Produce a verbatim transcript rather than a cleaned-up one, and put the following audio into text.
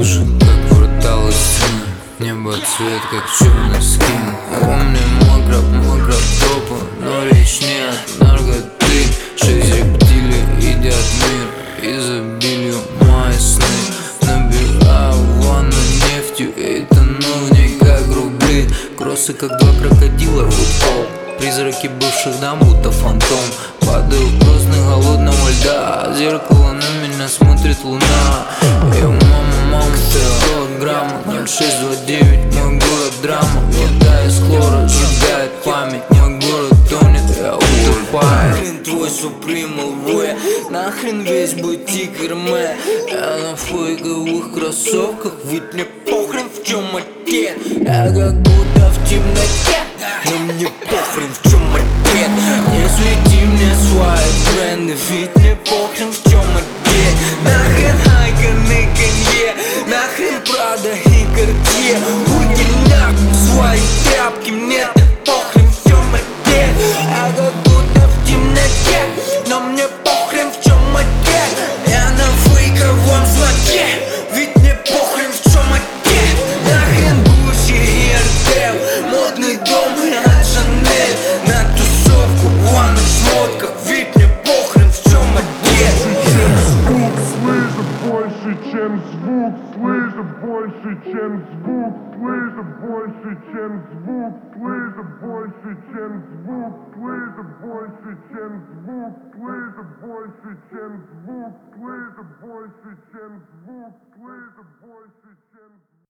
Слушай, как брутал стена, небо цвет, как черный скин. Обо мне мокро, мокро тропа, но речь нет. Наркоты, шесть рептилий едят мир, изобилию мои сны. Набираю ванну нефтью и тону в ней, как рубли. Кроссы, как два крокодила в упал. Призраки бывших дам, будто фантом. Падаю в просто голодного льда. Зеркало на меня смотрит луна. Эй, мама, мама, килограмма ноль шесть два девять, мой город драма. Вода из хлора сжигает память. Мой город тонет, я утопаю. Нахрен твой суприм ЛВ, нахрен весь бутик Эрме. Я на фейковых кроссовках, ведь мне похрен в чем ответ. Я как будто в темноте, но мне похрен в чем ответ. Не свети мне свои бренды, ведь мне похрен в чем ответ. Нахрен Хайкон и Канье, нахрен Прада и Картье. Уйди нахуй свои тряпки, мне так похрен в чем ответ. Я как будто в темноте, но мне похрен в чем ответ. Я на фейковом злаке, ведь мне похрен в чем ответ. Нахрен Гуччи и Артел, модный дом от Шанель. На тусовку в ванных шмотках, ведь мне похрен в чем ответ. Звук слышу больше, чем звук. Слышу больше, чем звук. Слышу больше, чем звук. Слышу больше, чем звук. Слышу больше, чем звук. Слышу больше, чем звук. Слышу больше, чем звук. Слышу больше, чем звук.